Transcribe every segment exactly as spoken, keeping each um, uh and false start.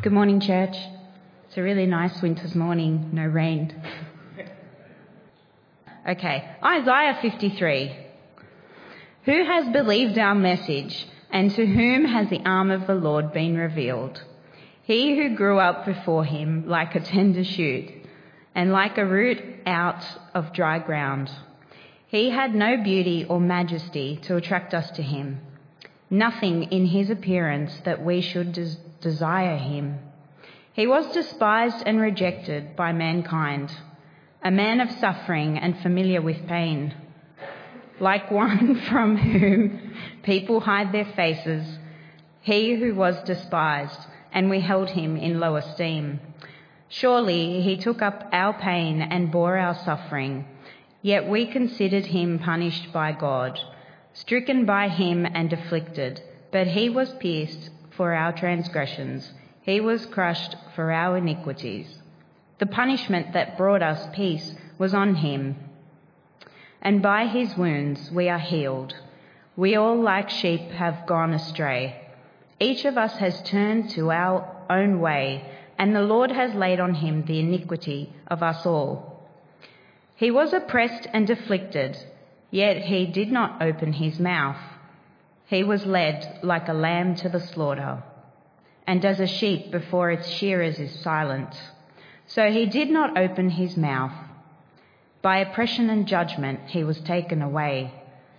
Good morning, church. It's a really nice winter's morning, no rain. Okay, Isaiah fifty-three. Who has believed our message, and to whom has the arm of the Lord been revealed? He who grew up before him like a tender shoot, and like a root out of dry ground. He had no beauty or majesty to attract us to him, nothing in his appearance that we should des- desire him. He was despised and rejected by mankind, a man of suffering and familiar with pain. Like one from whom people hide their faces, he who was despised, and we held him in low esteem. Surely he took up our pain and bore our suffering, yet we considered him punished by God, stricken by him and afflicted. But he was pierced for our transgressions, he was crushed for our iniquities. The punishment that brought us peace was on him, and by his wounds we are healed. We all like sheep have gone astray. Each of us has turned to our own way, and the Lord has laid on him the iniquity of us all. He was oppressed and afflicted, yet he did not open his mouth. He was led like a lamb to the slaughter, and as a sheep before its shearers is silent, so he did not open his mouth. By oppression and judgment he was taken away.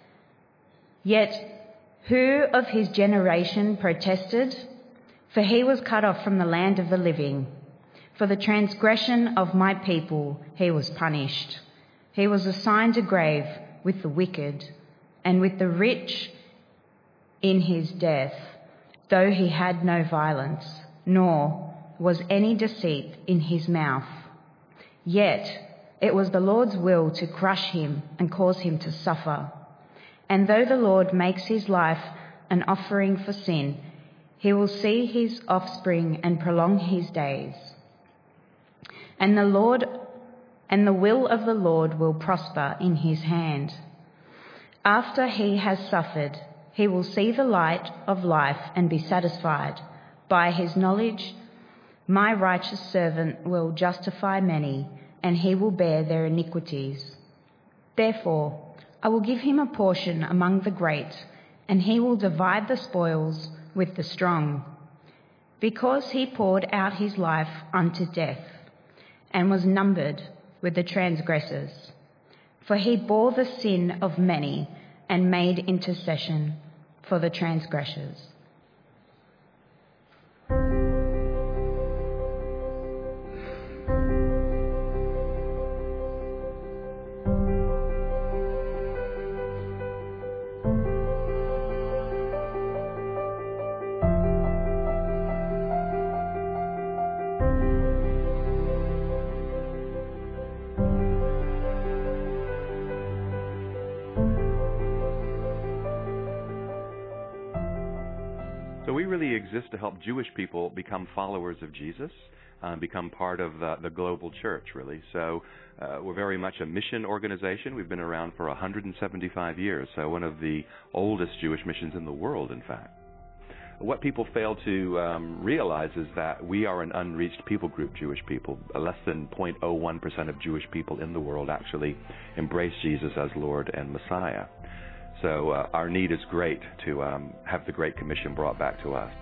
Yet who of his generation protested? For he was cut off from the land of the living. For the transgression of my people he was punished. He was assigned a grave with the wicked and with the rich in his death, though he had no violence, nor was any deceit in his mouth. Yet it was the Lord's will to crush him and cause him to suffer. And though the Lord makes his life an offering for sin, he will see his offspring and prolong his days. And the Lord and the will of the Lord will prosper in his hand. After he has suffered, he will see the light of life and be satisfied. By his knowledge, my righteous servant will justify many, and he will bear their iniquities. Therefore, I will give him a portion among the great, and he will divide the spoils with the strong. Because he poured out his life unto death, and was numbered with the transgressors. For he bore the sin of many, and made intercession for the transgressors. So we really exist to help Jewish people become followers of Jesus, uh, become part of uh, the global church, really. So uh, we're very much a mission organization. We've been around for one hundred seventy-five years, so one of the oldest Jewish missions in the world, in fact. What people fail to um, realize is that we are an unreached people group, Jewish people. Less than zero point zero one percent of Jewish people in the world actually embrace Jesus as Lord and Messiah. So uh, our need is great to um, have the Great Commission brought back to us.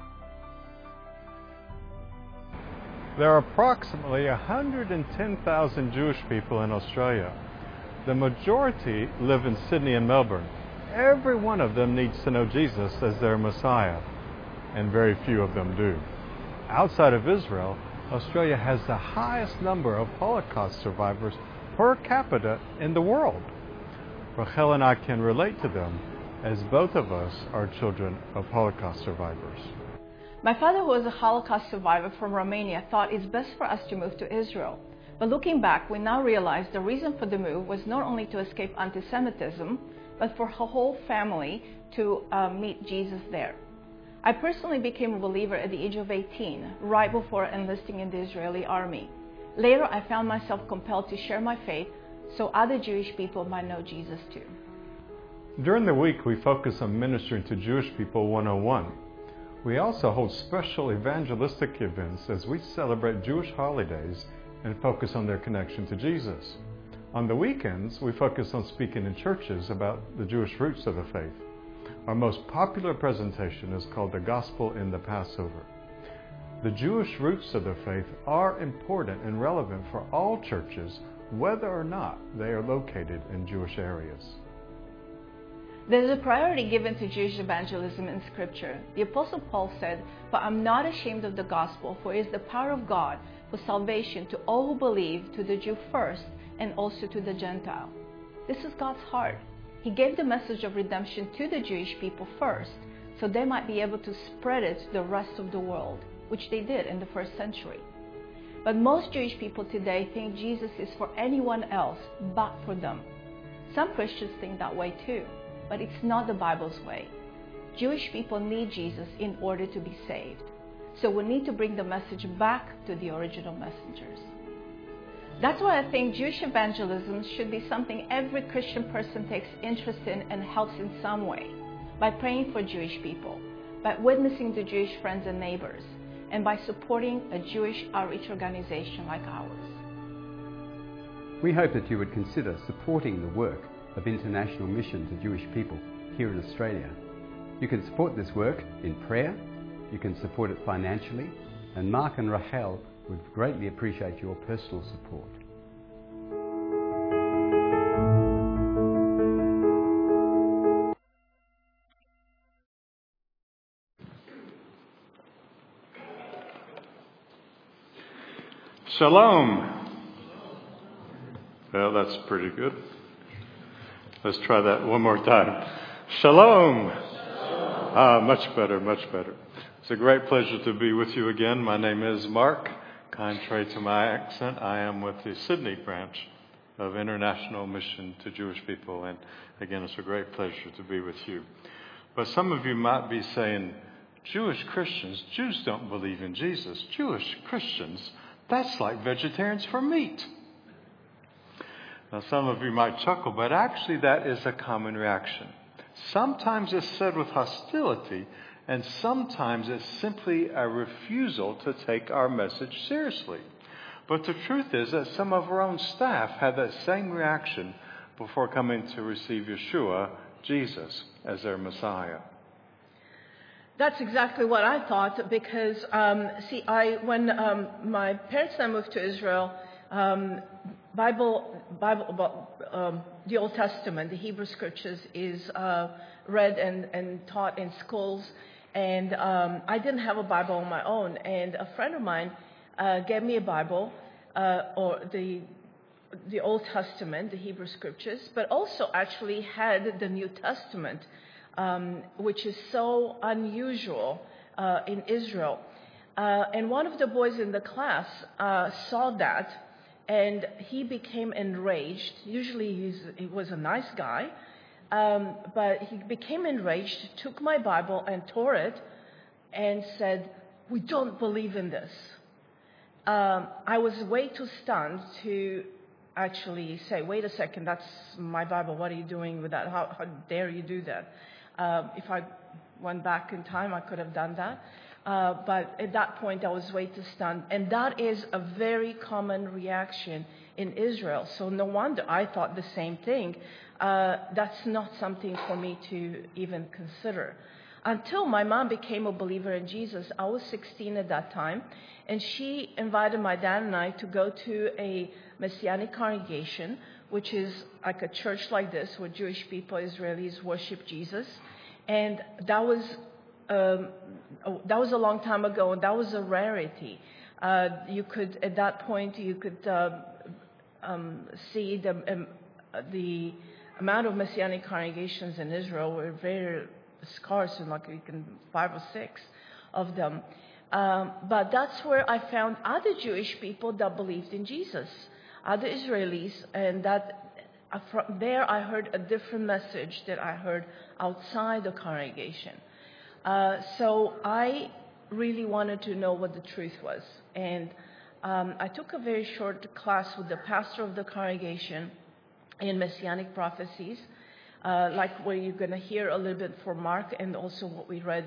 There are approximately one hundred ten thousand Jewish people in Australia. The majority live in Sydney and Melbourne. Every one of them needs to know Jesus as their Messiah, and very few of them do. Outside of Israel, Australia has the highest number of Holocaust survivors per capita in the world. Rachel and I can relate to them, as both of us are children of Holocaust survivors. My father, who was a Holocaust survivor from Romania, thought it's best for us to move to Israel. But looking back, we now realize the reason for the move was not only to escape anti-Semitism, but for her whole family to uh, meet Jesus there. I personally became a believer at the age of eighteen, right before enlisting in the Israeli army. Later, I found myself compelled to share my faith so other Jewish people might know Jesus too. During the week, we focus on ministering to Jewish people one oh one. We also hold special evangelistic events as we celebrate Jewish holidays and focus on their connection to Jesus. On the weekends, we focus on speaking in churches about the Jewish roots of the faith. Our most popular presentation is called The Gospel in the Passover. The Jewish roots of the faith are important and relevant for all churches, whether or not they are located in Jewish areas. There's a priority given to Jewish evangelism in Scripture. The Apostle Paul said, "For I'm not ashamed of the gospel, for it is the power of God for salvation to all who believe, to the Jew first, and also to the Gentile." This is God's heart. He gave the message of redemption to the Jewish people first, so they might be able to spread it to the rest of the world, which they did in the first century. But most Jewish people today think Jesus is for anyone else but for them. Some Christians think that way too. But it's not the Bible's way. Jewish people need Jesus in order to be saved. So we need to bring the message back to the original messengers. That's why I think Jewish evangelism should be something every Christian person takes interest in and helps in some way. By praying for Jewish people, by witnessing to Jewish friends and neighbors, and by supporting a Jewish outreach organization like ours. We hope that you would consider supporting the work of international mission to Jewish people here in Australia. You can support this work in prayer, you can support it financially, and Mark and Rachel would greatly appreciate your personal support. Shalom. Well, that's pretty good. Let's try that one more time. Shalom. Shalom. Ah, much better, much better. It's a great pleasure to be with you again. My name is Mark. Contrary to my accent, I am with the Sydney branch of International Mission to Jewish People. And again, it's a great pleasure to be with you. But some of you might be saying, Jewish Christians, Jews don't believe in Jesus. Jewish Christians, that's like vegetarians for meat. Now, some of you might chuckle, but actually that is a common reaction. Sometimes it's said with hostility, and sometimes it's simply a refusal to take our message seriously. But the truth is that some of our own staff had that same reaction before coming to receive Yeshua, Jesus, as their Messiah. That's exactly what I thought, because, um, see, I when um, my parents and I moved to Israel, um, Bible, Bible, um, the Old Testament, the Hebrew Scriptures, is uh, read and, and taught in schools. And um, I didn't have a Bible on my own. And a friend of mine uh, gave me a Bible, uh, or the the Old Testament, the Hebrew Scriptures, but also actually had the New Testament, um, which is so unusual uh, in Israel. Uh, and one of the boys in the class uh, saw that. And he became enraged. Usually he's, he was a nice guy, um, but he became enraged, took my Bible and tore it and said, "We don't believe in this." Um, I was way too stunned to actually say, "Wait a second, that's my Bible. What are you doing with that? How, how dare you do that?" Uh, if I went back in time, I could have done that. Uh, but at that point, I was way too stunned. And that is a very common reaction in Israel. So no wonder I thought the same thing. Uh, that's not something for me to even consider. Until my mom became a believer in Jesus. I was sixteen at that time. And she invited my dad and I to go to a Messianic congregation, which is like a church like this where Jewish people, Israelis, worship Jesus. And that was... Um, that was a long time ago, and that was a rarity. Uh, you could, at that point, you could uh, um, see the um, the amount of Messianic congregations in Israel were very scarce, and like we can five or six of them. Um, but that's where I found other Jewish people that believed in Jesus, other Israelis, and that uh, from there I heard a different message that I heard outside the congregation. Uh, so I really wanted to know what the truth was. And um, I took a very short class with the pastor of the congregation in Messianic prophecies, uh, like where you're going to hear a little bit from Mark and also what we read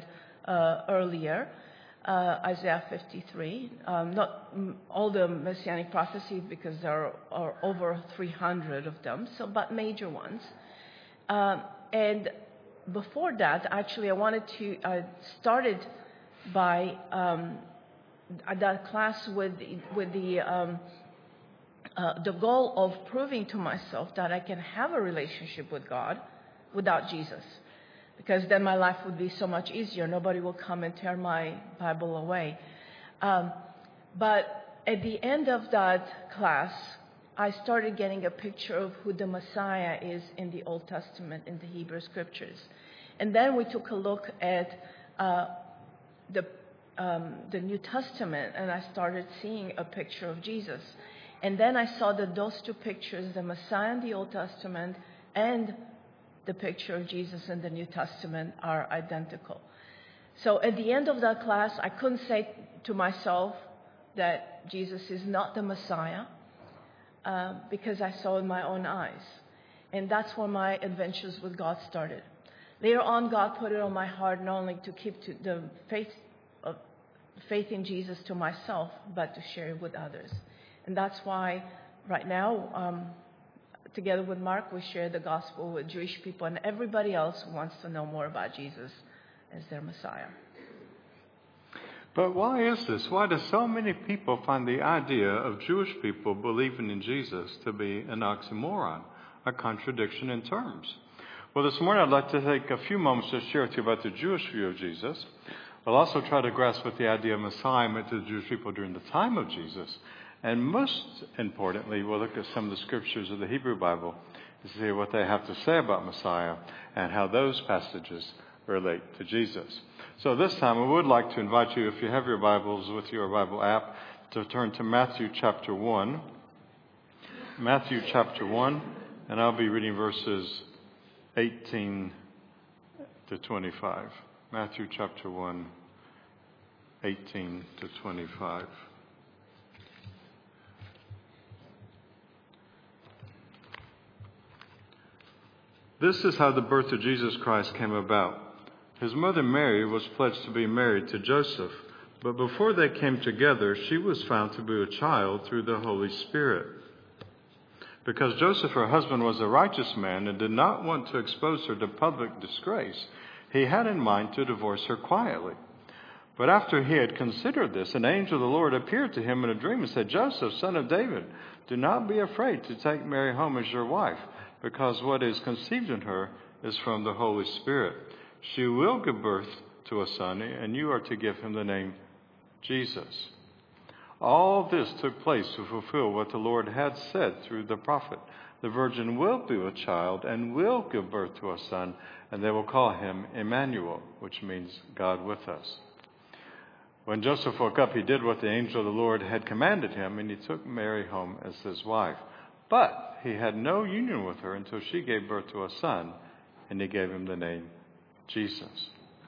uh, earlier, uh, Isaiah fifty-three. Um, not mm, all the messianic prophecies, because there are, are over three hundred of them, so but major ones. Um, and before that, actually, I wanted to I started by um, that class with with the um, uh, the goal of proving to myself that I can have a relationship with God without Jesus, because then my life would be so much easier. Nobody will come and tear my Bible away. Um, but at the end of that class, I started getting a picture of who the Messiah is in the Old Testament, in the Hebrew Scriptures. And then we took a look at uh, the, um, the New Testament, and I started seeing a picture of Jesus. And then I saw that those two pictures, the Messiah in the Old Testament and the picture of Jesus in the New Testament, are identical. So at the end of that class, I couldn't say to myself that Jesus is not the Messiah, uh, because I saw in my own eyes. And that's where my adventures with God started. Later on, God put it on my heart not only to keep to the faith, uh, faith in Jesus to myself, but to share it with others. And that's why right now, um, together with Mark, we share the gospel with Jewish people and everybody else who wants to know more about Jesus as their Messiah. But why is this? Why do so many people find the idea of Jewish people believing in Jesus to be an oxymoron, a contradiction in terms? Well, this morning I'd like to take a few moments to share with you about the Jewish view of Jesus. I'll also try to grasp what the idea of Messiah meant to the Jewish people during the time of Jesus. And most importantly, we'll look at some of the scriptures of the Hebrew Bible to see what they have to say about Messiah and how those passages relate to Jesus. So this time I would like to invite you, if you have your Bibles with your Bible app, to turn to Matthew chapter one. Matthew chapter one, and I'll be reading verses eighteen to twenty-five. Matthew chapter one, eighteen to twenty-five. This is how the birth of Jesus Christ came about. His mother Mary was pledged to be married to Joseph, but before they came together, she was found to be a child through the Holy Spirit. Because Joseph, her husband, was a righteous man and did not want to expose her to public disgrace, he had in mind to divorce her quietly. But after he had considered this, an angel of the Lord appeared to him in a dream and said, "Joseph, son of David, do not be afraid to take Mary home as your wife, because what is conceived in her is from the Holy Spirit. She will give birth to a son, and you are to give him the name Jesus." All this took place to fulfill what the Lord had said through the prophet. The virgin will be with child and will give birth to a son, and they will call him Emmanuel, which means God with us. When Joseph woke up, he did what the angel of the Lord had commanded him, and he took Mary home as his wife. But he had no union with her until she gave birth to a son, and he gave him the name Jesus.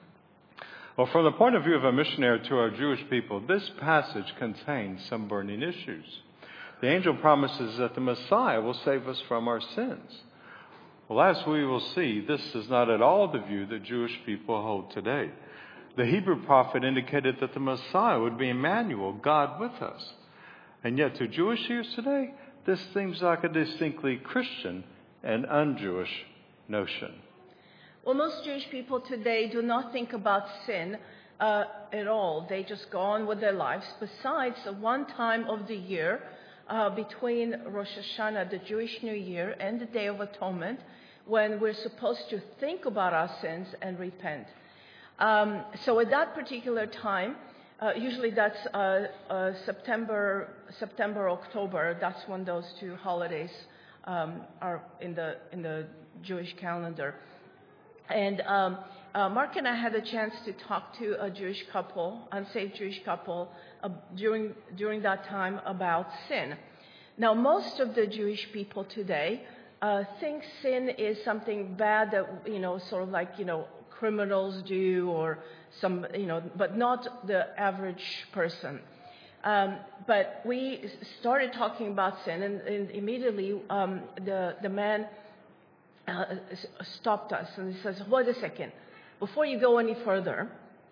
Well, from the point of view of a missionary to our Jewish people, this passage contains some burning issues. The angel promises that the Messiah will save us from our sins. Well, as we will see, this is not at all the view that Jewish people hold today. The Hebrew prophet indicated that the Messiah would be Emmanuel, God with us. And yet to Jewish ears today, this seems like a distinctly Christian and un-Jewish notion. Well, most Jewish people today do not think about sin uh, at all. They just go on with their lives. Besides, one time of the year uh, between Rosh Hashanah, the Jewish New Year, and the Day of Atonement, when we're supposed to think about our sins and repent. Um, so at that particular time, uh, usually that's uh, uh, September, September, October. That's when those two holidays um, are in the in the Jewish calendar. And um, uh, Mark and I had a chance to talk to a Jewish couple, unsaved Jewish couple, uh, during during that time about sin. Now, most of the Jewish people today uh, think sin is something bad that, you know, sort of like, you know, criminals do, or some, you know, but not the average person. Um, but we started talking about sin, and, and immediately um, the the man Uh, stopped us and he says, "Wait a second, before you go any further,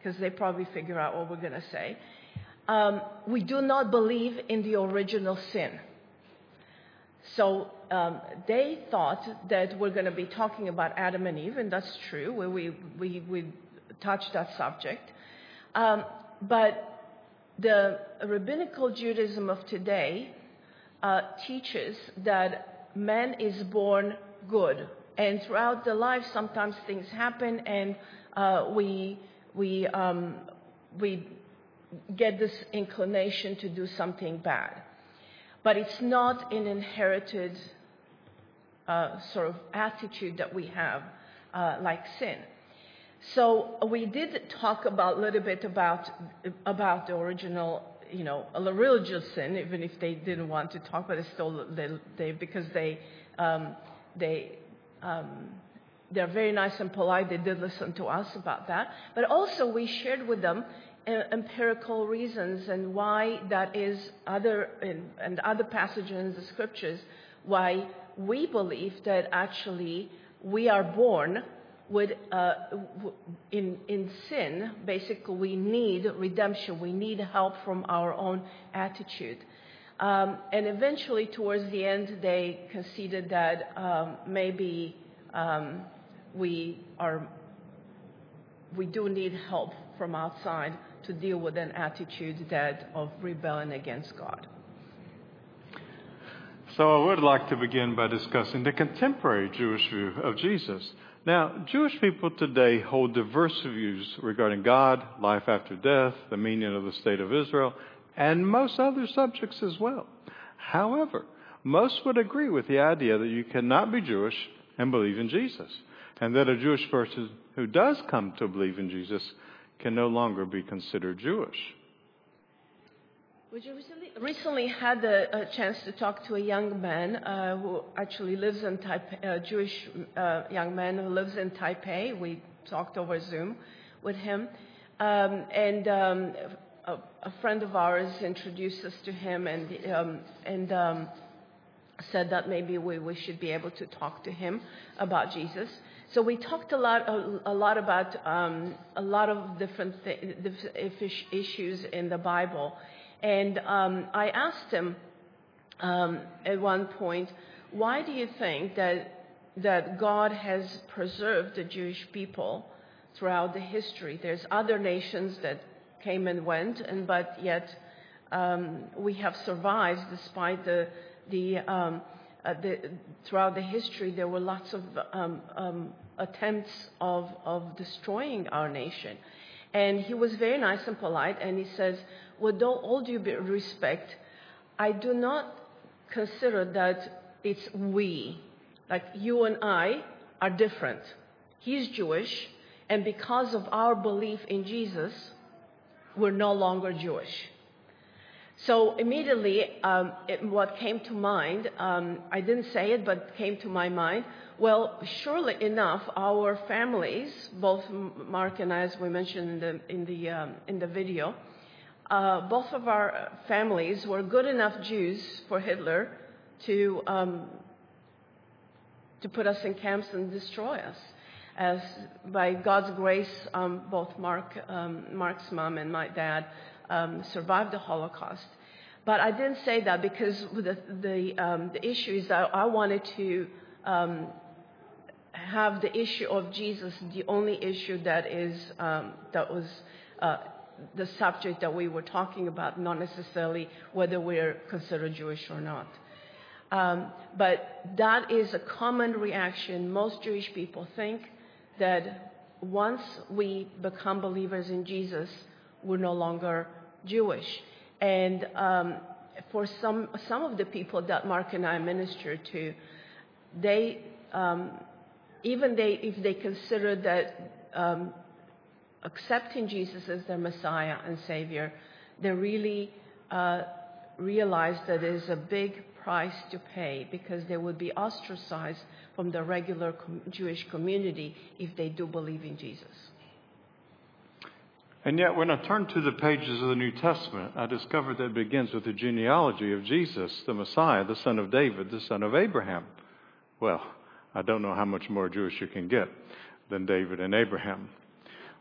because they probably figure out what we're going to say. Um, we do not believe in the original sin. So um, they thought that we're going to be talking about Adam and Eve, and that's true. We we we, we touched that subject, um, but the rabbinical Judaism of today uh, teaches that man is born good, and throughout the life, sometimes things happen, and uh, we we um, we get this inclination to do something bad. But it's not an inherited uh, sort of attitude that we have, uh, like sin. So we did talk about a little bit about about the original, you know, a religious sin, even if they didn't want to talk, but it's still they, they because they um, they um, they're very nice and polite. They did listen to us about that, but also we shared with them empirical reasons and why that is other in, and other passages in the scriptures why we believe that actually we are born with uh, in in sin. Basically, we need redemption. We need help from our own attitude. Um, and eventually, towards the end, they conceded that um, maybe um, we are we do need help from outside to deal with an attitude that of rebellion against God. So I would like to begin by discussing the contemporary Jewish view of Jesus. Now, Jewish people today hold diverse views regarding God, life after death, the meaning of the state of Israel, and most other subjects as well. However, most would agree with the idea that you cannot be Jewish and believe in Jesus, and that a Jewish person who does come to believe in Jesus can no longer be considered Jewish. We recently, recently had a, a chance to talk to a young man uh, who actually lives in Taipei, a Jewish uh, young man who lives in Taipei. We talked over Zoom with him. Um, and um, a, a friend of ours introduced us to him and, um, and um, said that maybe we, we should be able to talk to him about Jesus. So we talked a lot, a, a lot about um, a lot of different th- issues in the Bible, and um, I asked him um, at one point, why do you think that that God has preserved the Jewish people throughout the history? There's other nations that came and went, and but yet um, we have survived despite the the. Um, Uh, the, throughout the history, there were lots of um, um, attempts of, of destroying our nation. And he was very nice and polite, and he says, with all due respect, I do not consider that it's we, like you and I are different. He's Jewish, and because of our belief in Jesus, we're no longer Jewish. So immediately, um, it, what came to mind, um, I didn't say it, but came to my mind, well, surely enough, our families, both Mark and I, as we mentioned in the, in the, um, in the video, uh, both of our families were good enough Jews for Hitler to, um, to put us in camps and destroy us. As by God's grace, um, both Mark, um, Mark's mom and my dad Um, survived the Holocaust. But I didn't say that because the the, um, the issue is that I wanted to um, have the issue of Jesus the only issue that is um, that was uh, the subject that we were talking about, not necessarily whether we're considered Jewish or not. Um, but that is a common reaction. Most Jewish people think that once we become believers in Jesus, we're no longer Jewish. And um, for some some of the people that Mark and I minister to, they um, even they if they consider that um, accepting Jesus as their Messiah and Savior, they really uh, realize that there's a big price to pay, because they would be ostracized from the regular com- Jewish community if they do believe in Jesus. And yet, when I turn to the pages of the New Testament, I discover that it begins with the genealogy of Jesus, the Messiah, the son of David, the son of Abraham. Well, I don't know how much more Jewish you can get than David and Abraham.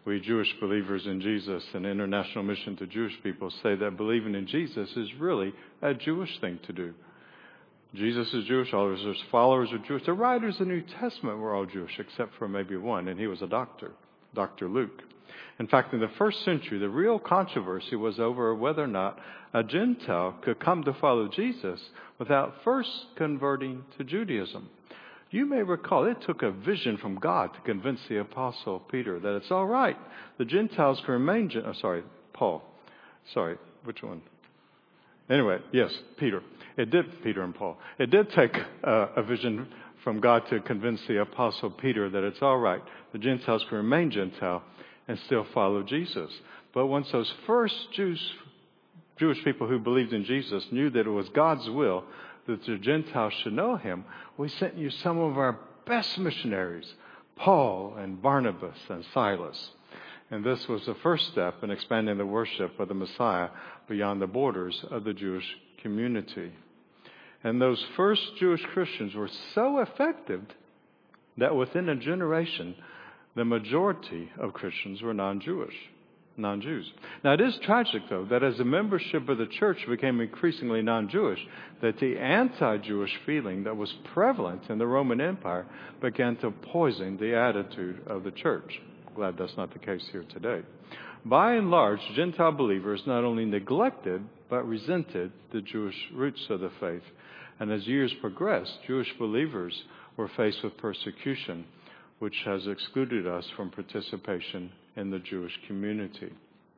We Jewish believers in Jesus and International Mission to Jewish People say that believing in Jesus is really a Jewish thing to do. Jesus is Jewish, all of his followers are Jewish. The writers of the New Testament were all Jewish, except for maybe one, and he was a doctor, Doctor Luke. In fact, in the first century, the real controversy was over whether or not a Gentile could come to follow Jesus without first converting to Judaism. You may recall it took a vision from God to convince the Apostle Peter that it's all right. The Gentiles can remain... Gen- oh, sorry, Paul. Sorry, which one? Anyway, yes, Peter. It did, Peter and Paul. It did take uh, a vision from God to convince the Apostle Peter that it's all right. The Gentiles can remain Gentile and still follow Jesus. But once those first Jews, Jewish people who believed in Jesus knew that it was God's will that the Gentiles should know him, we sent you some of our best missionaries, Paul and Barnabas and Silas. And this was the first step in expanding the worship of the Messiah beyond the borders of the Jewish community. And those first Jewish Christians were so effective that within a generation, the majority of Christians were non-Jewish, non-Jews. Now, it is tragic, though, that as the membership of the church became increasingly non-Jewish, that the anti-Jewish feeling that was prevalent in the Roman Empire began to poison the attitude of the church. Glad that's not the case here today. By and large, Gentile believers not only neglected, but resented the Jewish roots of the faith. And as years progressed, Jewish believers were faced with persecution, which has excluded us from participation in the Jewish community.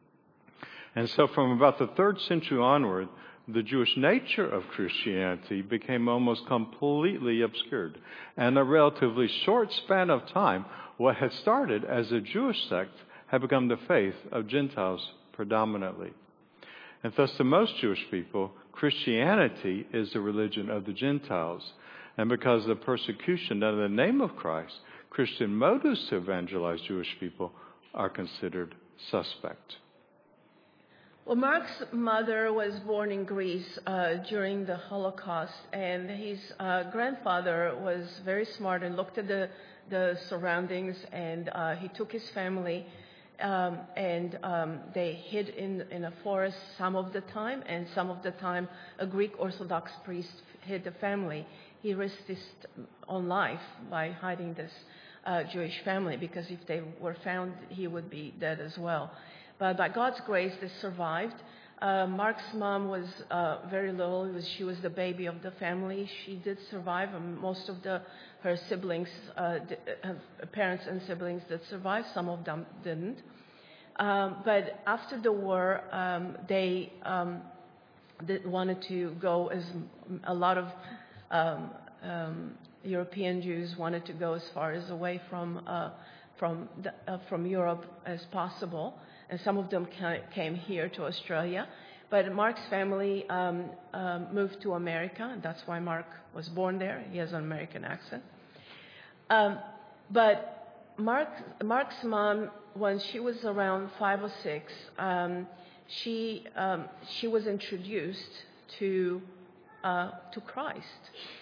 And so from about the third century onward, the Jewish nature of Christianity became almost completely obscured. And in a relatively short span of time, what had started as a Jewish sect had become the faith of Gentiles predominantly. And thus to most Jewish people, Christianity is the religion of the Gentiles. And because of the persecution done in the name of Christ, Christian motives to evangelize Jewish people are considered suspect. Well, Mark's mother was born in Greece uh, during the Holocaust, and his uh, grandfather was very smart and looked at the, the surroundings, and uh, he took his family, um, and um, they hid in, in a forest some of the time, and some of the time a Greek Orthodox priest hid the family. He risked his own life by hiding this uh, Jewish family, because if they were found, he would be dead as well. But by God's grace, they survived. Uh, Mark's mom was uh, very little. It was, she was the baby of the family. She did survive, and most of the her siblings, uh, d- uh, parents and siblings did survive. Some of them didn't. Um, but after the war, um, they um, did, wanted to go, as a lot of um, um, European Jews wanted to go as far as away from uh, from the, uh, from Europe as possible. And some of them came here to Australia. But Mark's family um, um, moved to America, and that's why Mark was born there. He has an American accent. Um, but Mark, Mark's mom, when she was around five or six, um, she um, she was introduced to uh, to Christ.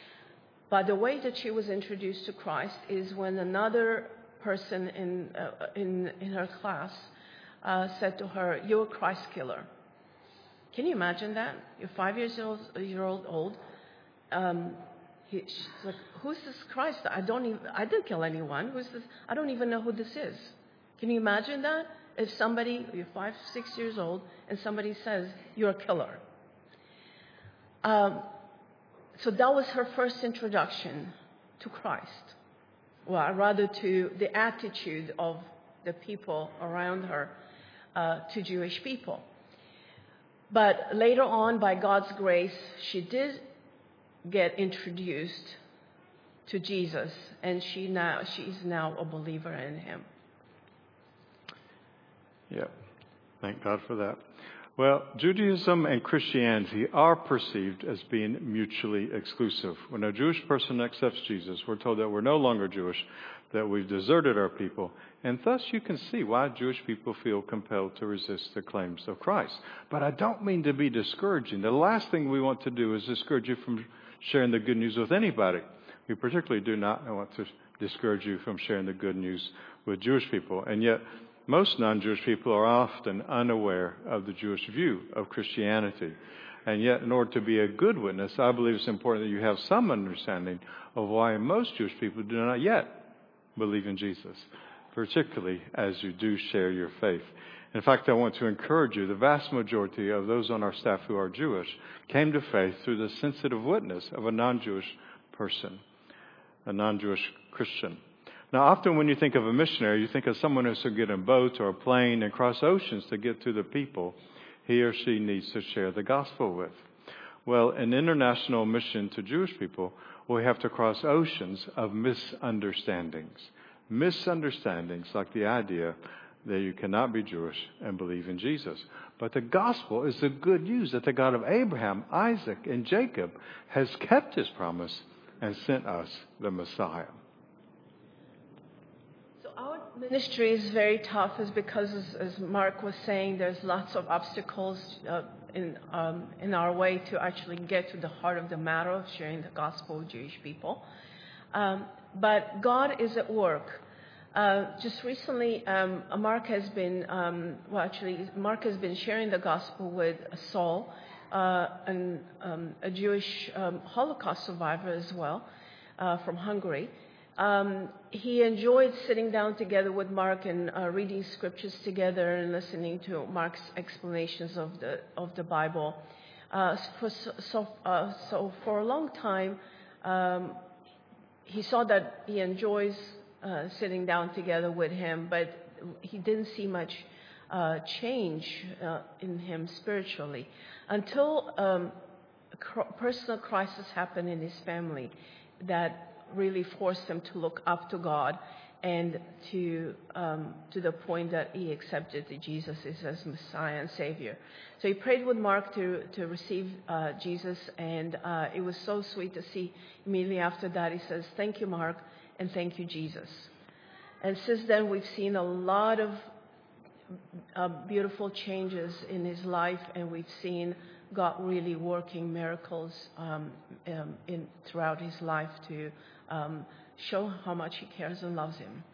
But the way that she was introduced to Christ is when another person in uh, in in her class Uh, said to her, "You're a Christ killer." Can you imagine that? You're five years old, a year old. old. Um, he, she's like, "Who's this Christ? I don't even. I didn't kill anyone. Who's this? I don't even know who this is." Can you imagine that? If somebody, you're five, six years old, and somebody says you're a killer. Um, so that was her first introduction to Christ. Well, rather to the attitude of the people around her. Uh, to Jewish people. But later on, by God's grace, she did get introduced to Jesus, and she now she's now a believer in him. Yeah, thank God for that. Well, Judaism and Christianity are perceived as being mutually exclusive. When a Jewish person accepts Jesus, we're told that we're no longer Jewish, that we've deserted our people. And thus you can see why Jewish people feel compelled to resist the claims of Christ. But I don't mean to be discouraging. The last thing we want to do is discourage you from sharing the good news with anybody. We particularly do not want to discourage you from sharing the good news with Jewish people. And yet, Most non-Jewish people are often unaware of the Jewish view of Christianity. And yet, in order to be a good witness, I believe it's important that you have some understanding of why most Jewish people do not yet believe in Jesus, particularly as you do share your faith. In fact, I want to encourage you, the vast majority of those on our staff who are Jewish came to faith through the sensitive witness of a non-Jewish person, a non-Jewish Christian. Now, often when you think of a missionary, you think of someone who has to get in a boat or a plane and cross oceans to get to the people he or she needs to share the gospel with. Well, in international mission to Jewish people, we have to cross oceans of misunderstandings. Misunderstandings like the idea that you cannot be Jewish and believe in Jesus. But the gospel is the good news that the God of Abraham, Isaac, and Jacob has kept his promise and sent us the Messiah. So our ministry is very tough is because, as, as Mark was saying, there's lots of obstacles uh, in, um, in our way to actually get to the heart of the matter of sharing the gospel with Jewish people. Um, but God is at work. Uh, just recently, um, Mark has been, um, well, actually, Mark has been sharing the gospel with Saul, uh, an, um, a Jewish um, Holocaust survivor as well, uh, from Hungary. Um, he enjoyed sitting down together with Mark and uh, reading scriptures together and listening to Mark's explanations of the of the Bible. Uh, for, so, uh, so for a long time, um, he saw that he enjoys Uh, sitting down together with him, but he didn't see much uh, change uh, in him spiritually until um, a cr- personal crisis happened in his family that really forced him to look up to God and to um, to the point that he accepted that Jesus is as Messiah and Savior. So he prayed with Mark to to receive uh, Jesus, and uh, it was so sweet to see immediately after that he says, "Thank you, Mark, and thank you, Jesus." And since then, we've seen a lot of uh, beautiful changes in his life, and we've seen God really working miracles um, um, in throughout his life to um, show how much he cares and loves him.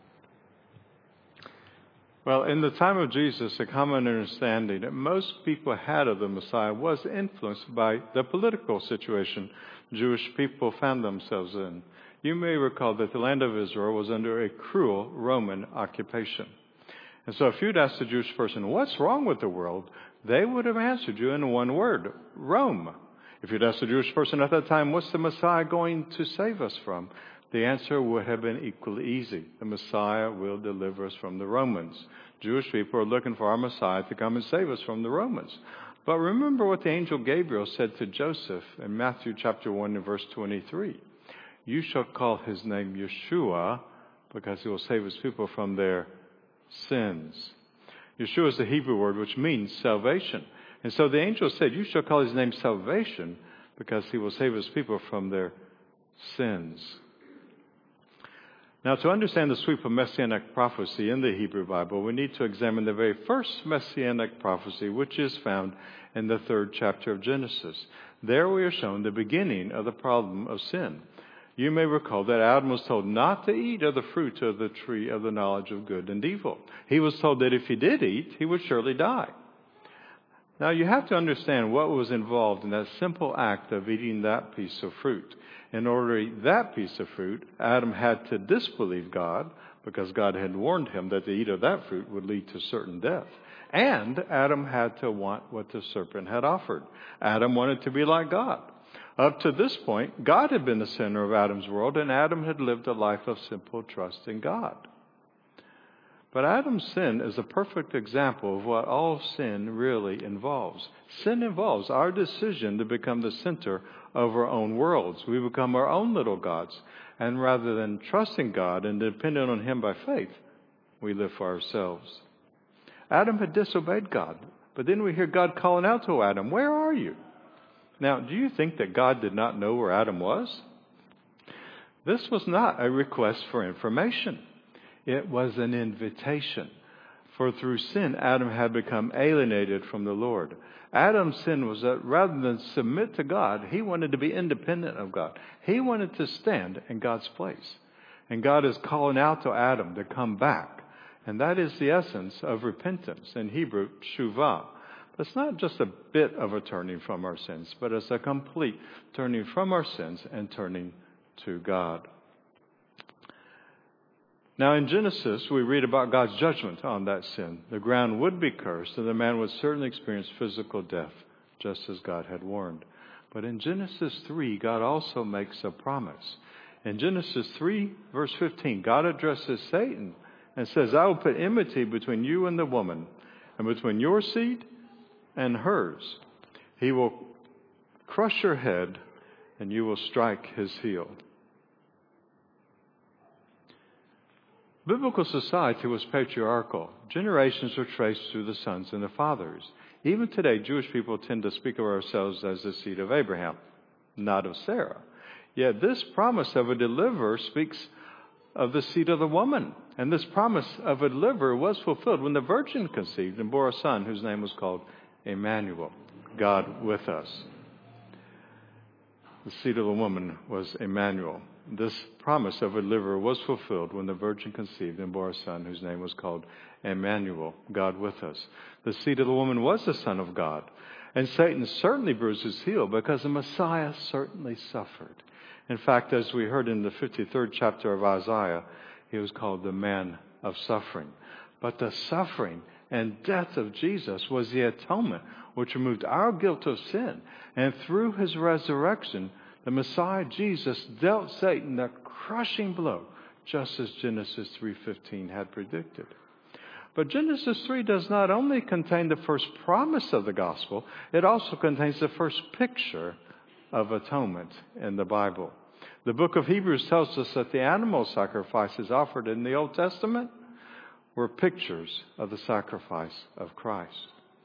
Well, in the time of Jesus, a common understanding that most people had of the Messiah was influenced by the political situation Jewish people found themselves in. You may recall that the land of Israel was under a cruel Roman occupation. And so if you'd asked a Jewish person, what's wrong with the world? They would have answered you in one word, Rome. If you'd asked a Jewish person at that time, what's the Messiah going to save us from? The answer would have been equally easy. The Messiah will deliver us from the Romans. Jewish people are looking for our Messiah to come and save us from the Romans. But remember what the angel Gabriel said to Joseph in Matthew chapter one and verse twenty-three. You shall call his name Yeshua, because he will save his people from their sins. Yeshua is the Hebrew word which means salvation. And so the angel said, you shall call his name salvation, because he will save his people from their sins. Now, to understand the sweep of Messianic prophecy in the Hebrew Bible, we need to examine the very first Messianic prophecy, which is found in the third chapter of Genesis. There we are shown the beginning of the problem of sin. You may recall that Adam was told not to eat of the fruit of the tree of the knowledge of good and evil. He was told that if he did eat, he would surely die. Now, you have to understand what was involved in that simple act of eating that piece of fruit. In order to eat that piece of fruit, Adam had to disbelieve God, because God had warned him that the eat of that fruit would lead to certain death. And Adam had to want what the serpent had offered. Adam wanted to be like God. Up to this point, God had been the center of Adam's world, and Adam had lived a life of simple trust in God. But Adam's sin is a perfect example of what all sin really involves. Sin involves our decision to become the center of our own worlds. We become our own little gods. And rather than trusting God and depending on him by faith, we live for ourselves. Adam had disobeyed God. But then we hear God calling out to Adam, where are you? Now, do you think that God did not know where Adam was? This was not a request for information. It was an invitation. For through sin, Adam had become alienated from the Lord. Adam's sin was that rather than submit to God, he wanted to be independent of God. He wanted to stand in God's place. And God is calling out to Adam to come back And that is the essence of repentance. In Hebrew, teshuvah. It's not just a bit of a turning from our sins, but it's a complete turning from our sins and turning to God. Now in Genesis, we read about God's judgment on that sin. The ground would be cursed, and the man would certainly experience physical death, just as God had warned. But in Genesis three, God also makes a promise. In Genesis three, verse fifteen, God addresses Satan and says, I will put enmity between you and the woman, and between your seed and hers. He will crush your head, and you will strike his heel. Biblical society was patriarchal. Generations were traced through the sons and the fathers. Even today, Jewish people tend to speak of ourselves as the seed of Abraham, not of Sarah. Yet this promise of a deliverer speaks of the seed of the woman. And this promise of a deliverer was fulfilled when the virgin conceived and bore a son whose name was called Emmanuel, God with us. The seed of the woman was Emmanuel. This promise of a deliverer was fulfilled when the virgin conceived and bore a son whose name was called Emmanuel, God with us. The seed of the woman was the Son of God. And Satan certainly bruised his heel because the Messiah certainly suffered. In fact, as we heard in the fifty-third chapter of Isaiah, he was called the man of suffering. But the suffering and death of Jesus was the atonement which removed our guilt of sin. And through his resurrection, the Messiah Jesus dealt Satan the crushing blow, just as Genesis three fifteen had predicted. But Genesis three does not only contain the first promise of the gospel, it also contains the first picture of atonement in the Bible. The book of Hebrews tells us that the animal sacrifices offered in the Old Testament were pictures of the sacrifice of Christ.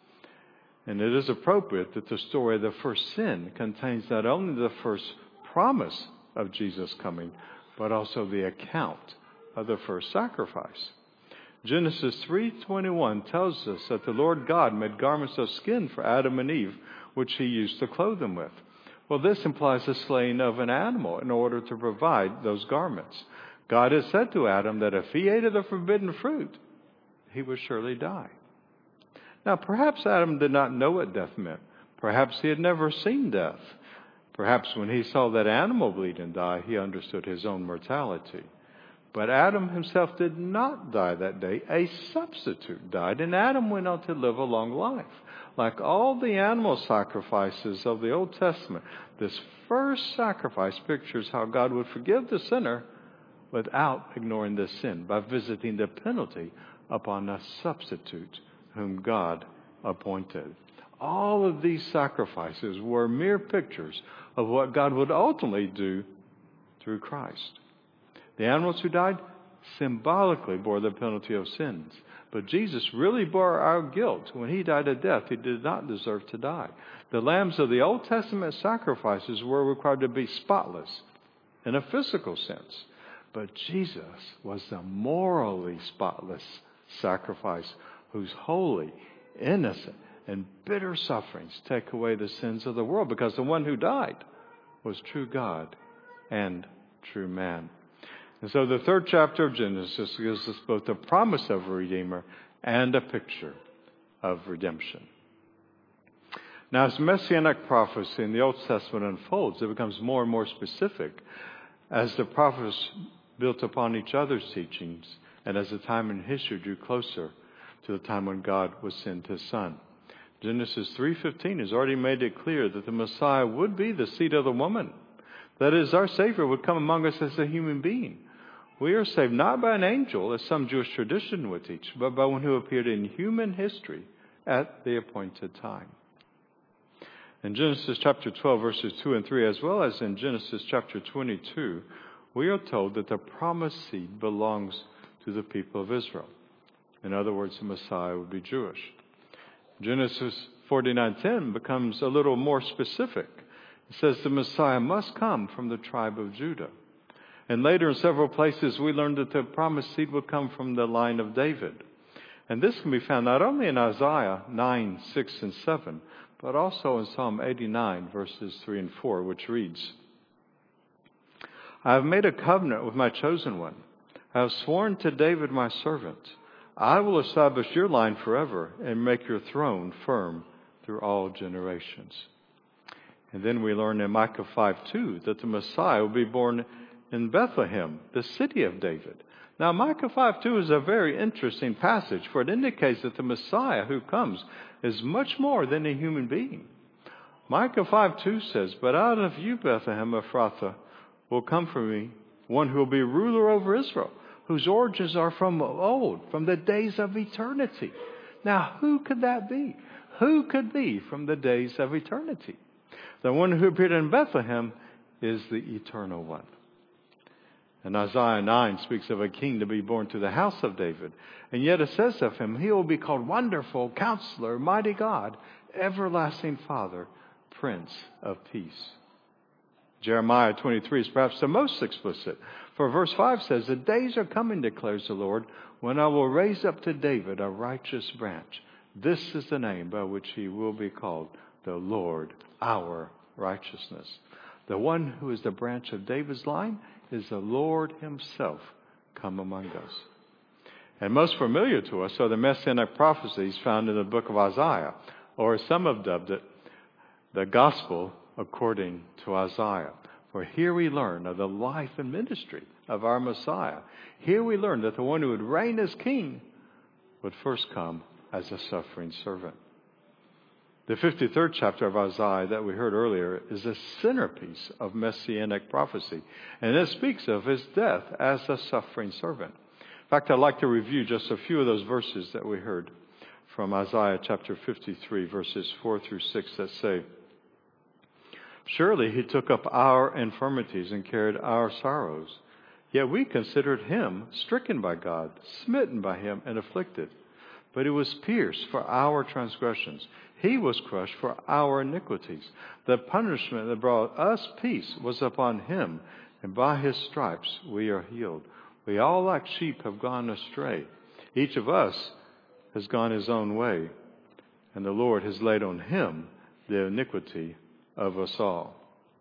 And it is appropriate that the story of the first sin contains not only the first promise of Jesus coming, but also the account of the first sacrifice. Genesis three twenty-one tells us that the Lord God made garments of skin for Adam and Eve, which he used to clothe them with. Well, this implies the slaying of an animal in order to provide those garments. God has said to Adam that if he ate of the forbidden fruit, he would surely die. Now, perhaps Adam did not know what death meant. Perhaps he had never seen death. Perhaps when he saw that animal bleed and die, he understood his own mortality. But Adam himself did not die that day. A substitute died, and Adam went on to live a long life. Like all the animal sacrifices of the Old Testament, this first sacrifice pictures how God would forgive the sinner without ignoring the sin, by visiting the penalty upon a substitute whom God appointed. All of these sacrifices were mere pictures of what God would ultimately do through Christ. The animals who died symbolically bore the penalty of sins. But Jesus really bore our guilt. When he died a death he did not deserve to die. The lambs of the Old Testament sacrifices were required to be spotless in a physical sense. But Jesus was the morally spotless sacrifice whose holy, innocent, and bitter sufferings take away the sins of the world, because the one who died was true God and true man. And so the third chapter of Genesis gives us both the promise of a Redeemer and a picture of redemption. Now, as Messianic prophecy in the Old Testament unfolds, it becomes more and more specific as the prophets built upon each other's teachings and as the time in history drew closer to the time when God would send his Son. Genesis three fifteen has already made it clear that the Messiah would be the seed of the woman. That is, our Savior would come among us as a human being. We are saved not by an angel, as some Jewish tradition would teach, but by one who appeared in human history at the appointed time. In Genesis chapter twelve, verses two and three, as well as in Genesis chapter twenty-two, we are told that the promised seed belongs to the people of Israel. In other words, the Messiah would be Jewish. Genesis forty-nine ten becomes a little more specific. It says the Messiah must come from the tribe of Judah. And later in several places we learned that the promised seed would come from the line of David. And this can be found not only in Isaiah nine, six, and seven, but also in Psalm eighty-nine, verses three and four, which reads, I have made a covenant with my chosen one. I have sworn to David my servant. I will establish your line forever and make your throne firm through all generations. And then we learn in Micah five two that the Messiah will be born in Bethlehem, the city of David. Now, Micah five two is a very interesting passage, for it indicates that the Messiah who comes is much more than a human being. Micah five two says, "But out of you, Bethlehem Ephrathah, will come for me one who will be ruler over Israel, whose origins are from old, from the days of eternity." Now, who could that be? Who could be from the days of eternity? The one who appeared in Bethlehem is the Eternal One. And Isaiah nine speaks of a king to be born to the house of David. And yet it says of him, he will be called Wonderful, Counselor, Mighty God, Everlasting Father, Prince of Peace. Jeremiah twenty-three is perhaps the most explicit. For verse five says, "The days are coming, declares the Lord, when I will raise up to David a righteous branch. This is the name by which he will be called, the Lord, our righteousness." The one who is the branch of David's line is the Lord himself come among us. And most familiar to us are the messianic prophecies found in the book of Isaiah, or some have dubbed it the Gospel according to Isaiah. For here we learn of the life and ministry of our Messiah. Here we learn that the one who would reign as king would first come as a suffering servant. The fifty-third chapter of Isaiah that we heard earlier is a centerpiece of messianic prophecy, and it speaks of his death as a suffering servant. In fact, I'd like to review just a few of those verses that we heard from Isaiah chapter fifty-three, verses four through six, that say, "Surely he took up our infirmities and carried our sorrows. Yet we considered him stricken by God, smitten by him, and afflicted. But he was pierced for our transgressions. He was crushed for our iniquities. The punishment that brought us peace was upon him, and by his stripes we are healed. We all like sheep have gone astray. Each of us has gone his own way, and the Lord has laid on him the iniquity of us all."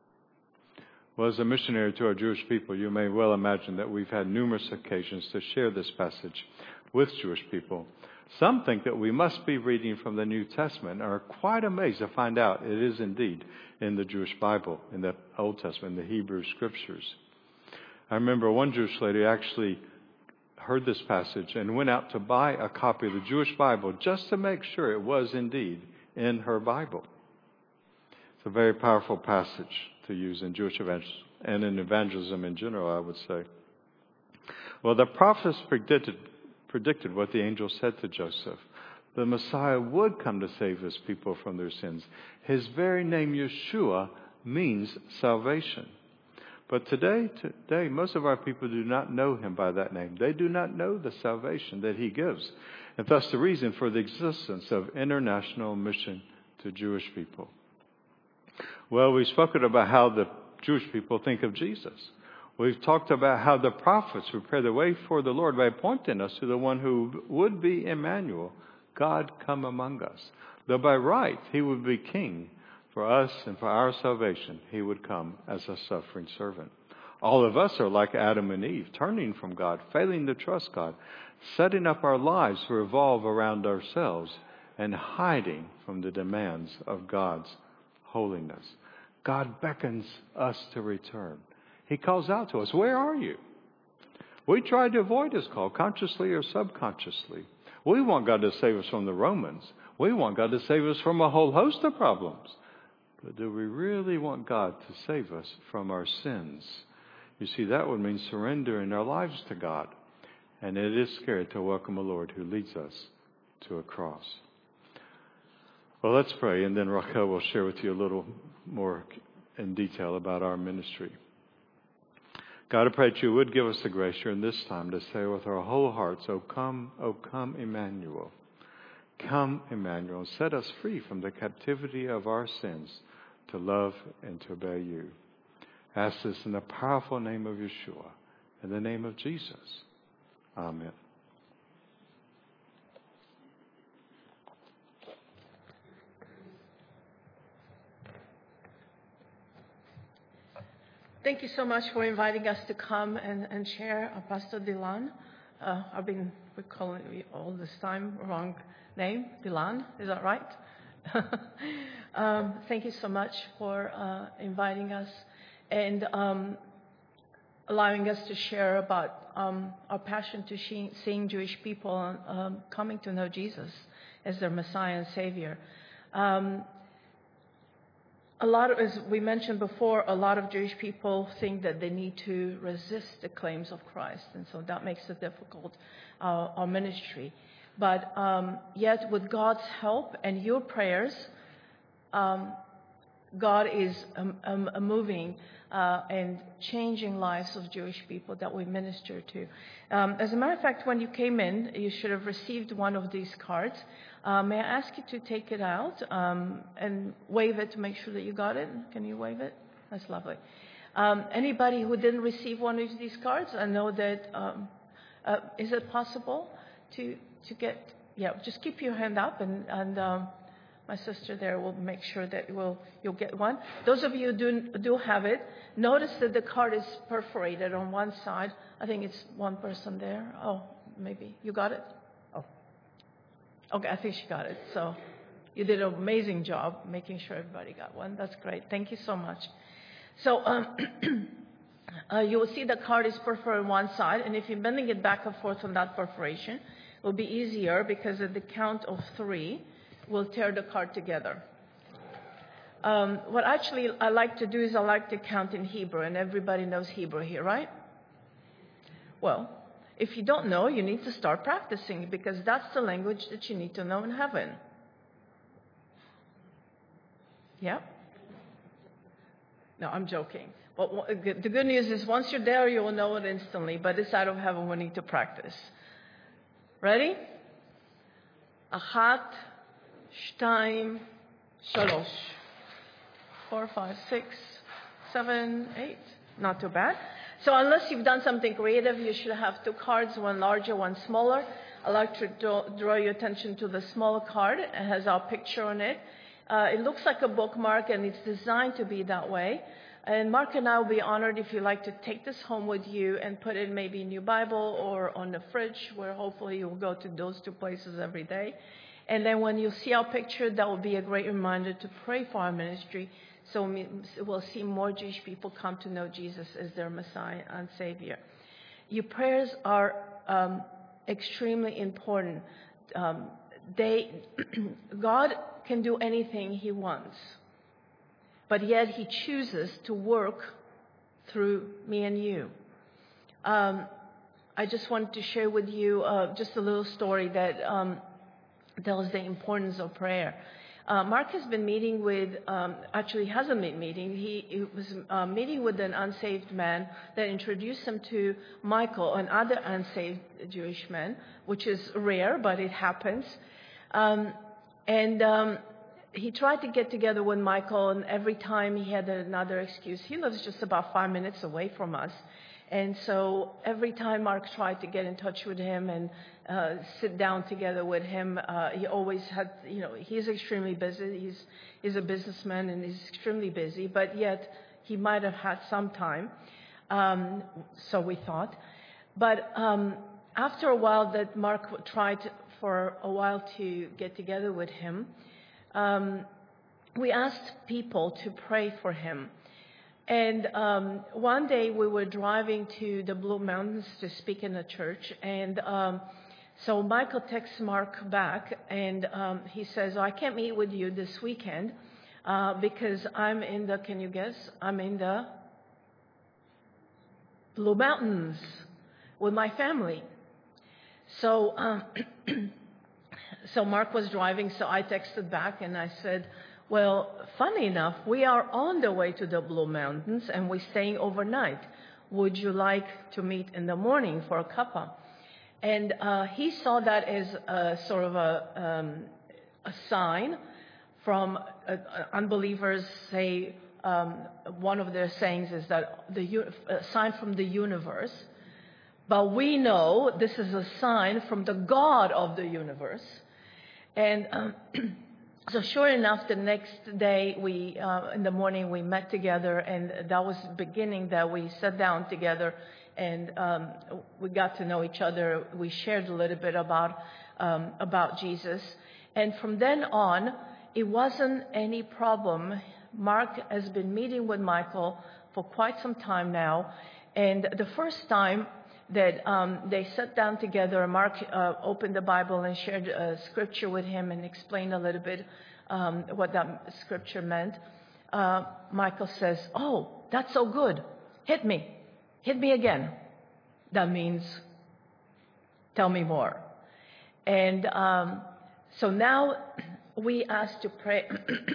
Well, as a missionary to our Jewish people, you may well imagine that we've had numerous occasions to share this passage with Jewish people. Some think that we must be reading from the New Testament and are quite amazed to find out it is indeed in the Jewish Bible, in the Old Testament, in the Hebrew Scriptures. I remember one Jewish lady actually heard this passage and went out to buy a copy of the Jewish Bible just to make sure it was indeed in her Bible. It's a very powerful passage to use in Jewish evangelism and in evangelism in general, I would say. Well, the prophets predicted predicted what the angel said to Joseph. The Messiah would come to save his people from their sins. His very name, Yeshua, means salvation. But today, today, most of our people do not know him by that name. They do not know the salvation that he gives. And thus the reason for the existence of international mission to Jewish people. Well, we've spoken about how the Jewish people think of Jesus. We've talked about how the prophets prepare the way for the Lord by pointing us to the one who would be Emmanuel, God come among us. Though by right he would be king for us and for our salvation, he would come as a suffering servant. All of us are like Adam and Eve, turning from God, failing to trust God, setting up our lives to revolve around ourselves, and hiding from the demands of God's holiness. God beckons us to return. He calls out to us, "Where are you?" We try to avoid his call, consciously or subconsciously. We want God to save us from the Romans. We want God to save us from a whole host of problems. But do we really want God to save us from our sins? You see, that would mean surrendering our lives to God. And it is scary to welcome a Lord who leads us to a cross. Well, let's pray, and then Raquel will share with you a little more in detail about our ministry. God, I pray that you would give us the grace during this time to say with our whole hearts, "O come, O come, Emmanuel. Come, Emmanuel, and set us free from the captivity of our sins to love and to obey you." Ask this in the powerful name of Yeshua, in the name of Jesus. Amen. Thank you so much for inviting us to come and, and share, uh, Pastor Dylan. uh, I've been we're calling you all this time wrong name, Bilan, is that right? um, thank you so much for uh, inviting us and um, allowing us to share about um, our passion to see, seeing Jewish people um, coming to know Jesus as their Messiah and Savior. Um, a lot of, as we mentioned before, a lot of Jewish people think that they need to resist the claims of Christ, and so that makes it difficult, uh, our ministry. But um, yet, with God's help and your prayers, um, God is um, um, moving uh, and changing lives of Jewish people that we minister to. Um, as a matter of fact, when you came in, you should have received one of these cards. Uh, may I ask you to take it out um, and wave it to make sure that you got it? Can you wave it? That's lovely. Um, anybody who didn't receive one of these cards, I know that, um, uh, is it possible to to get, yeah, just keep your hand up and, and um, my sister there will make sure that will you'll get one. Those of you who do, do have it, notice that the card is perforated on one side. I think it's one person there. Oh, maybe. You got it? Oh. Okay, I think she got it. So you did an amazing job making sure everybody got one. That's great. Thank you so much. So um, uh, you will see the card is perforated on one side, and if you're bending it back and forth on that perforation, it will be easier because at the count of three, we'll tear the card together. Um, what actually I like to do is I like to count in Hebrew, and everybody knows Hebrew here, right? Well, if you don't know, you need to start practicing because that's the language that you need to know in heaven. Yeah? No, I'm joking. But the good news is once you're there, you will know it instantly, but this side of heaven we need to practice. Ready? Achat, shtaim, shalosh. Four, five, six, seven, eight. Not too bad. So unless you've done something creative, you should have two cards, one larger, one smaller. I'd like to draw, draw your attention to the smaller card. It has our picture on it. Uh, it looks like a bookmark, and it's designed to be that way. And Mark and I will be honored if you'd like to take this home with you and put it maybe in your Bible or on the fridge, where hopefully you'll go to those two places every day. And then when you see our picture, that will be a great reminder to pray for our ministry, so we'll see more Jewish people come to know Jesus as their Messiah and Savior. Your prayers are um, extremely important. Um, they, God can do anything He wants, but yet He chooses to work through me and you. Um, I just wanted to share with you uh, just a little story that um, tells the importance of prayer. Uh, Mark has been meeting with, um, actually hasn't been meeting, he, he was uh, meeting with an unsaved man that introduced him to Michael, another unsaved Jewish man, which is rare, but it happens. Um, and um, he tried to get together with Michael, and every time he had another excuse. He lives just about five minutes away from us. And so every time Mark tried to get in touch with him and uh, sit down together with him, uh, he always had, you know, he's extremely busy. He's, he's a businessman and he's extremely busy, but yet he might have had some time, um, so we thought. But um, after a while that Mark tried for a while to get together with him, um, we asked people to pray for him. And um, one day we were driving to the Blue Mountains to speak in a church, and um, so Michael texts Mark back, and um, he says, oh, I can't meet with you this weekend uh, because I'm in the, can you guess? I'm in the Blue Mountains with my family. So, um, so Mark was driving, so I texted back and I said, well, funny enough, we are on the way to the Blue Mountains and we're staying overnight. Would you like to meet in the morning for a cuppa? And uh, he saw that as a, sort of a, um, a sign from uh, unbelievers. Say um, one of their sayings is that the a sign from the universe. But we know this is a sign from the God of the universe. And um, So sure enough, the next day, we uh, in the morning, we met together, and that was the beginning that we sat down together and um, we got to know each other. We shared a little bit about um, about Jesus, and from then on, it wasn't any problem. Mark has been meeting with Michael for quite some time now, and the first time that um, they sat down together, Mark uh, opened the Bible and shared uh, scripture with him and explained a little bit um, what that scripture meant. Uh, Michael says, "Oh, that's so good. Hit me. Hit me again." That means, tell me more. And um, so now we ask to pray.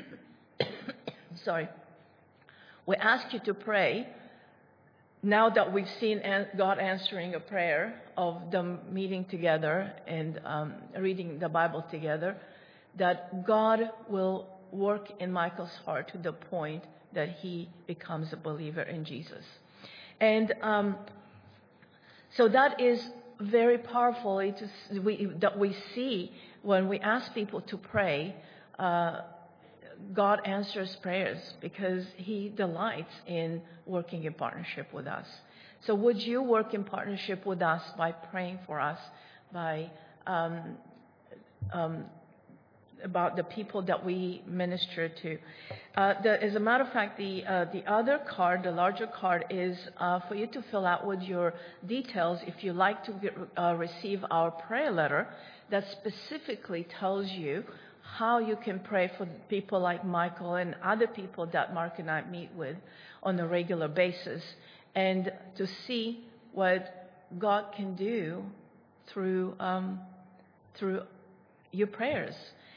Sorry. We ask you to pray, now that we've seen God answering a prayer of them meeting together and um, reading the Bible together, that God will work in Michael's heart to the point that he becomes a believer in Jesus. And um, so that is very powerful it is, we, that we see when we ask people to pray. Uh, God answers prayers because he delights in working in partnership with us. So would you work in partnership with us by praying for us, by um, um, about the people that we minister to? Uh, the, as a matter of fact, the uh, the other card, the larger card, is uh, for you to fill out with your details if you like to get, uh, receive our prayer letter that specifically tells you how you can pray for people like Michael and other people that Mark and I meet with on a regular basis, and to see what God can do through um, through your prayers.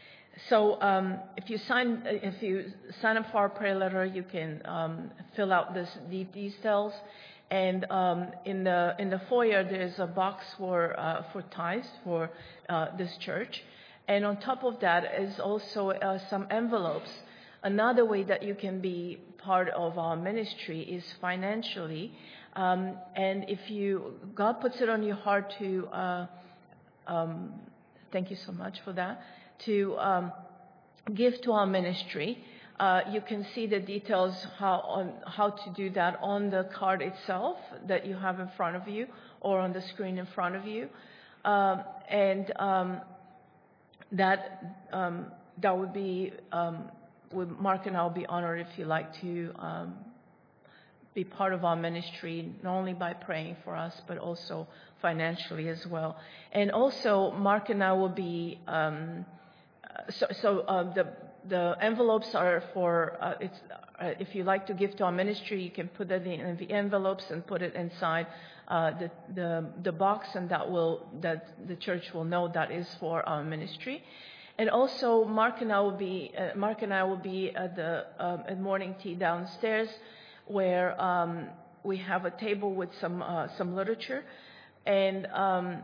So um, if you sign if you sign up for our prayer letter, you can um, fill out this these details, and um, in the in the foyer there's a box for uh, for tithes for uh, this church. And on top of that is also uh, some envelopes. Another way that you can be part of our ministry is financially. Um, and if you, God puts it on your heart to, uh, um, thank you so much for that, to um, give to our ministry, uh, you can see the details how on how to do that on the card itself that you have in front of you or on the screen in front of you. Um, and um, That um, that would be, um, would Mark and I will be honored if you'd like to um, be part of our ministry, not only by praying for us, but also financially as well. And also, Mark and I will be, um, so, so uh, the the envelopes are for, uh, it's, uh, if you like to give to our ministry, you can put it in the envelopes and put it inside Uh, the, the the box, and that will that the church will know that is for our ministry. And also, Mark and I will be uh, Mark and I will be at the um, at morning tea downstairs, where um, we have a table with some uh, some literature, and um,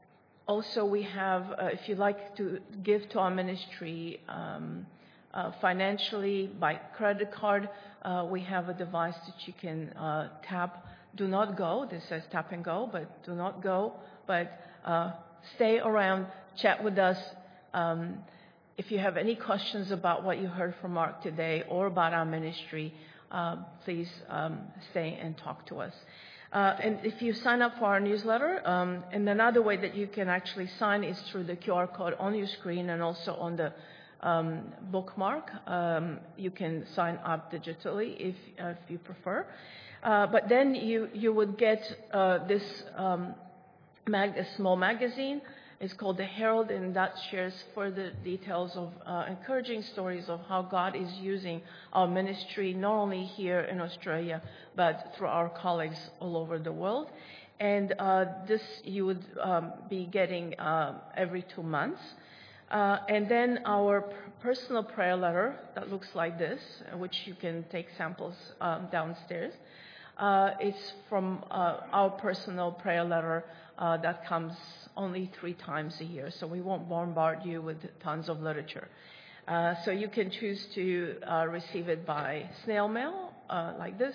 also we have uh, if you like to give to our ministry um, uh, financially by credit card, uh, we have a device that you can uh, tap. Do not go. This says tap and go, but do not go. But uh, stay around, chat with us. Um, if you have any questions about what you heard from Mark today or about our ministry, uh, please um, stay and talk to us. Uh, and if you sign up for our newsletter, um, and another way that you can actually sign is through the Q R code on your screen and also on the um, bookmark. Um, you can sign up digitally if, uh, if you prefer. Uh, but then you, you would get uh, this um, mag- a small magazine. It's called The Herald, and that shares further details of uh, encouraging stories of how God is using our ministry, not only here in Australia, but through our colleagues all over the world. And uh, this you would um, be getting uh, every two months. Uh, and then our p- personal prayer letter that looks like this, which you can take samples um, downstairs. Uh, it's from uh, our personal prayer letter uh, that comes only three times a year, so we won't bombard you with tons of literature. Uh, so you can choose to uh, receive it by snail mail, uh, like this,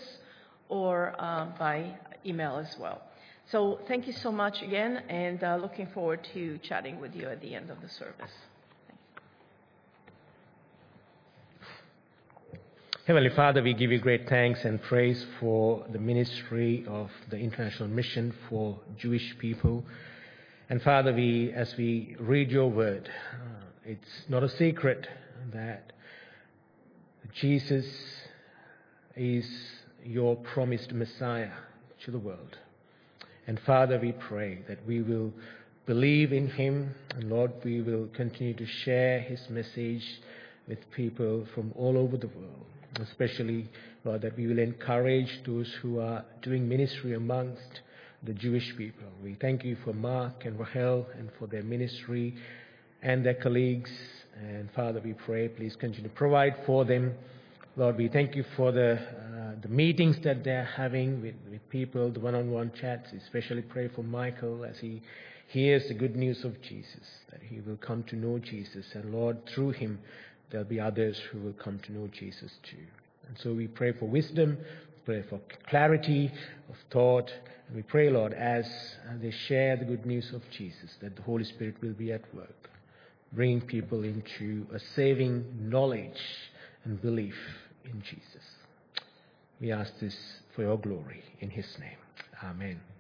or uh, by email as well. So thank you so much again, and uh, looking forward to chatting with you at the end of the service. Heavenly Father, we give you great thanks and praise for the ministry of the International Mission for Jewish people. And Father, we, as we read your word, uh, it's not a secret that Jesus is your promised Messiah to the world. And Father, we pray that we will believe in him, and Lord, we will continue to share his message with people from all over the world. Especially, Lord, that we will encourage those who are doing ministry amongst the Jewish people. We thank you for Mark and Rahel and for their ministry and their colleagues. And Father, we pray, please continue to provide for them. Lord, we thank you for the uh, the meetings that they're having with, with people, the one-on-one chats. Especially pray for Michael as he hears the good news of Jesus, that he will come to know Jesus. And Lord, through him, there'll be others who will come to know Jesus too. And so we pray for wisdom, pray for clarity of thought. And we pray, Lord, as they share the good news of Jesus, that the Holy Spirit will be at work, bringing people into a saving knowledge and belief in Jesus. We ask this for your glory in his name. Amen.